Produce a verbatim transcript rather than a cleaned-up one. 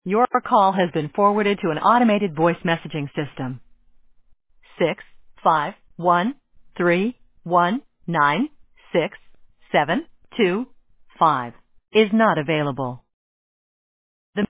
Your call has been forwarded to an automated voice messaging system. Six five one three one nine six seven two five is not available.